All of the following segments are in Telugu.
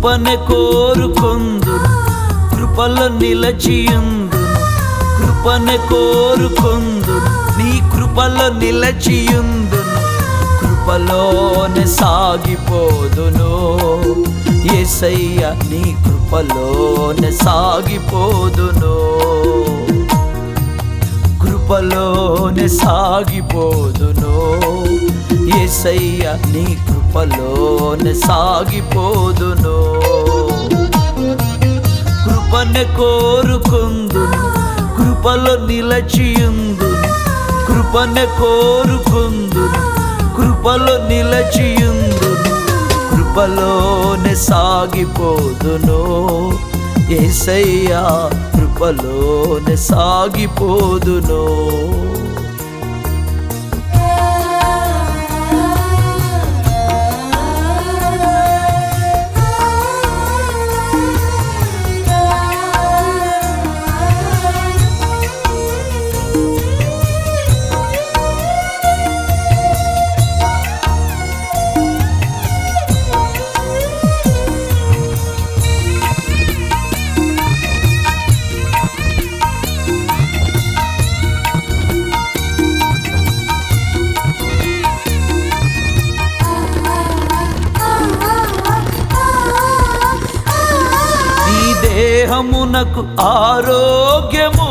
కృపనే కోరుకొందును, కృపలో నిలచియుందును. కృపనే కోరుకొందును, నీ కృపలో నిలచియుందును. కృపలోనే సాగిపోదును యేసయ్య, నీ కృపలోనే సాగిపోదును. కృపలోనే సాగిపోదును యేసయ్య, నీ కృపలోనే సాగిపోదును. కృపనే కోరుకొందును, కృపలో నిలచియుందును. కృపనే కోరుకొందును, కృపలో నిలచియుందును. కృపలోనే సాగిపోదును యేసయ్య, కృపలోనే సాగిపోదును. దేహమునకు ఆరోగ్యము,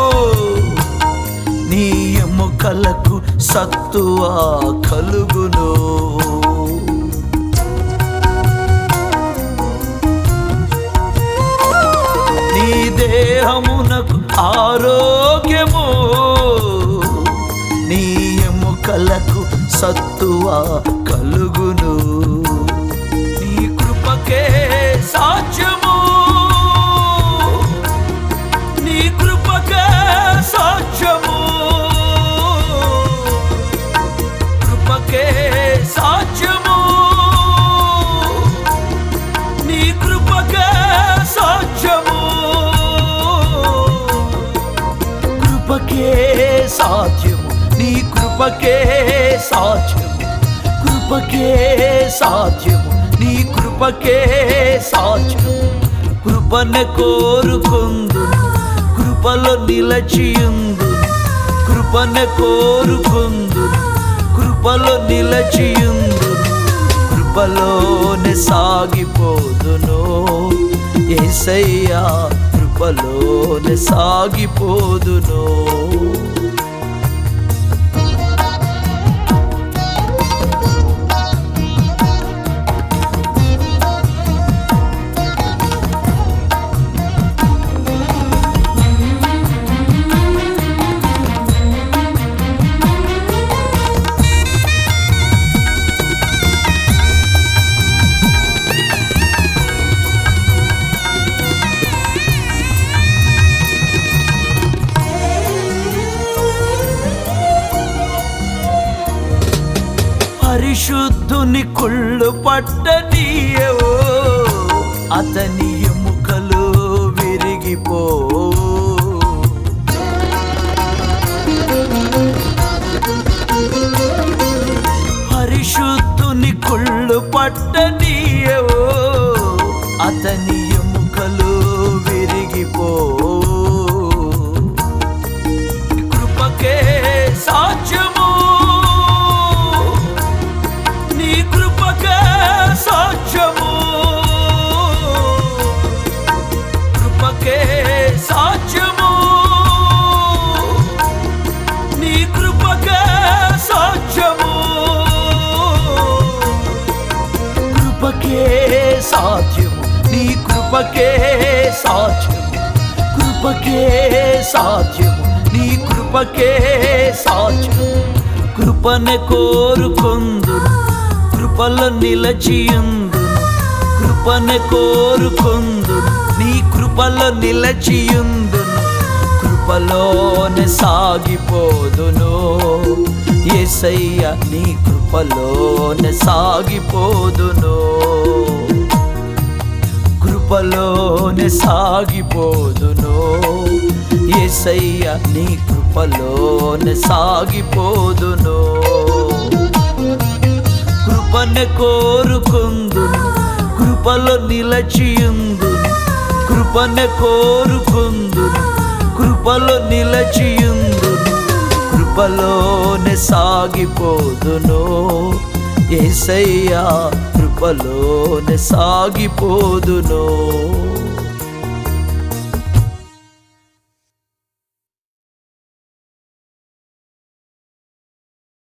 నీ ఎముకలకు సత్తువ కలుగును. నీ దేహమునకు ఆరోగ్యము, నీ ఎముకలకు సత్తువ కలుగును. నీ కృపకే సాధ్యము, సాధ్యము. కృపకే సాధ్యము, నీ కృపకే సాధ్యము. కృపకే సాధ్యము, నీ కృపకే సాధ్యము. కృపకే సాధ్యము, నీ కృపకే సాధ్యము. కృపనే కోరుకొందును, కృపలో నిలచియుందును. కృపనే కోరుకొందును, కృపలో నిలచియుందును. కృపలోనే సాగిపోదును యేసయ్య, కృపలోనే సాగిపోదును. పరిశుద్ధుని కుళ్ళు పట్టనీయవో, అతని ఎముకలు విరిగిపో. పరిశుద్ధుని కుళ్ళు పట్టనీయవో, అతని ఎముకలు విరిగిపో. కృపకే సాధ్యము, సాధ్యము. కృపకే సాధ్యము, నీ కృపకే సాధ్యము. కృపకే సాధ్యము, నీ కృపకే సాధ్యము. కృపకే సాధ్యము, నీ కృపకే సాధ్యము. కృపనే కోరుకొందును, కృపలో నిలచియుందును. కృపనే కోరుకొందును, నీ కృపలో నిలచియుందును. కృపలోనే సాగిపోదును యేసయ్య, నీ కృపలోనే సాగిపోదును. కృపలోనే సాగిపోదును యేసయ్య, నీ కృపలోనే సాగిపోదును. కృపనే కోరుకొందును, కృపలో నిలచియుందును, కృపనే కోరుకుందును, కృపలో నిలచియుందును, కృపలోనే సాగిపోదును. యేసయ్యా కృపలోనే సాగిపోదును.